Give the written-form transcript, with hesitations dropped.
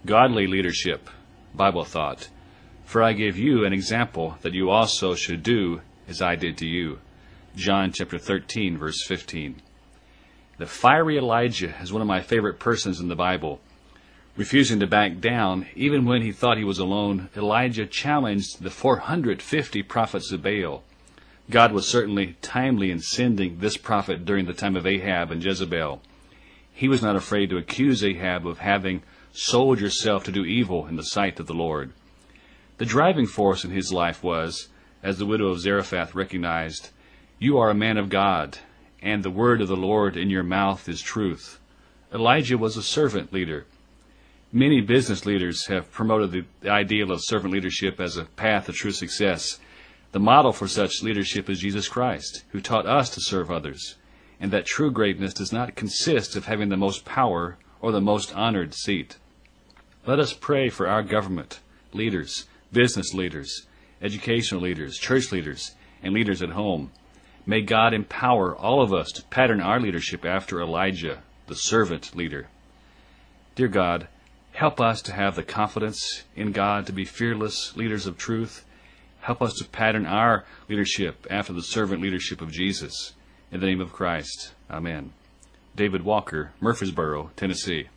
Godly leadership. Bible thought. For I give you an example that you also should do as I did to you. John chapter 13, verse 15. The fiery Elijah is one of my favorite persons in the Bible. Refusing to back down, even when he thought he was alone, Elijah challenged the 450 prophets of Baal. God was certainly timely in sending this prophet during the time of Ahab and Jezebel. He was not afraid to accuse Ahab of having sold yourself to do evil in the sight of the Lord. The driving force in his life was, as the widow of Zarephath recognized, "You are a man of God, and the word of the Lord in your mouth is truth." Elijah was a servant leader. Many business leaders have promoted the ideal of servant leadership as a path to true success. The model for such leadership is Jesus Christ, who taught us to serve others, and that true greatness does not consist of having the most power or the most honored seat. Let us pray for our government, leaders, business leaders, educational leaders, church leaders, and leaders at home. May God empower all of us to pattern our leadership after Elijah, the servant leader. Dear God, help us to have the confidence in God to be fearless leaders of truth. Help us to pattern our leadership after the servant leadership of Jesus. In the name of Christ, amen. David Walker, Murfreesboro, Tennessee.